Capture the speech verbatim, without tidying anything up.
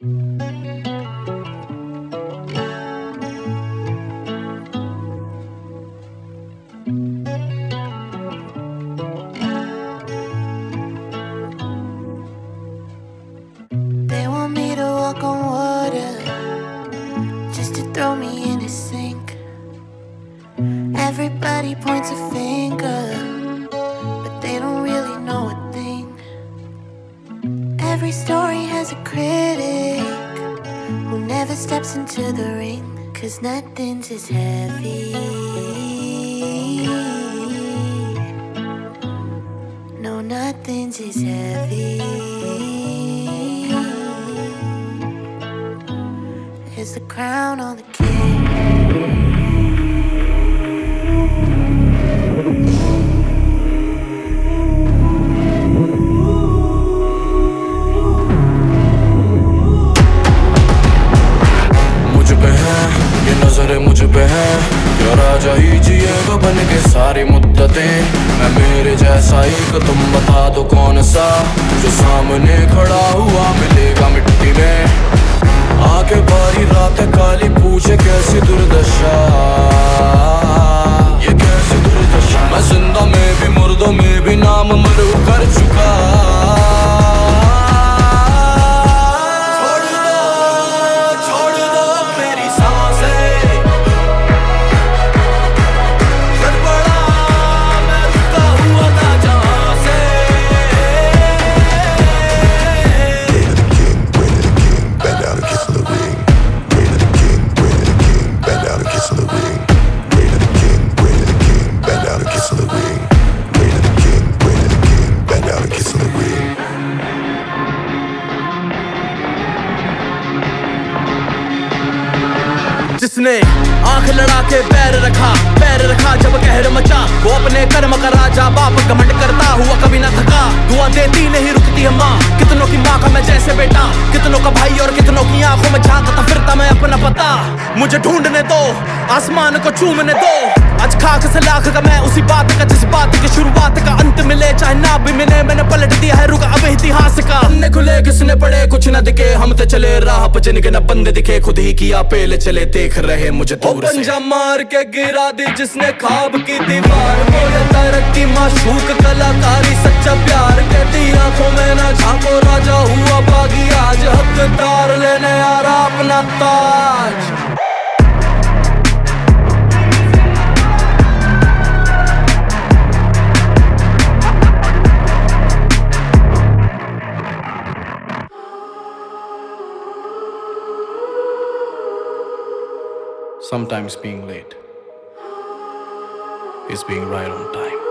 They want me to walk on water, just to throw me in a sink. Everybody points a finger, but they don't really know a thing. Every story has a critic who never steps into the ring, 'cause nothing's as heavy. No, nothing's as heavy as the crown on the king. मुझ पे है क्या राजा ही जिएगा बन के सारी मुद्दतें। मैं मेरे जैसा एक तुम बता दो कौन सा, जो सामने खड़ा हुआ मिलेगा मिट्टी में। आके बारी रात काली पूछे कैसी दुर्दशा, ये कैसी दुर्दशा। मैं जिंदा में भी मुर्दों में भी नाम मरू कर चुका। जिसने आंख लड़ा के पैर रखा, पैर रखा जब कहर मचा, वो अपने कर्म का राजा बाप घमंड करता हुआ कभी ना थका। दुआ देती नहीं रुकती है माँ, कितनों की माँ का मैं जैसे बेटा, कितनों का भाई और कितनों की आंखों में झांकता फिरता मैं अपना पता। मुझे ढूंढने दो, आसमान को चूमने दो, आज खाक से लाख का मैं उसी बात का जिस बात की शुरुआत का अंत मिले चाहे ना भी मिले। मैंने पलट दिया है रुक अब इतिहास का। अन्य खुले किसने पढ़े कुछ न दिखे, हम तो चले राह पर जिनके न बंदे दिखे, खुद ही किया पेल चले देख रहे मुझे दूर से। पंजा मार के गिरा दी जिसने ख्वाब की दीवार, वो ये तरक्की माशूक कलाकारी सच्चा प्यार। कहती आंखों में ना झांको राजा हुआ बागी, आज हकदार लेने आ रहा अपना ताज। Sometimes being late is being right on time.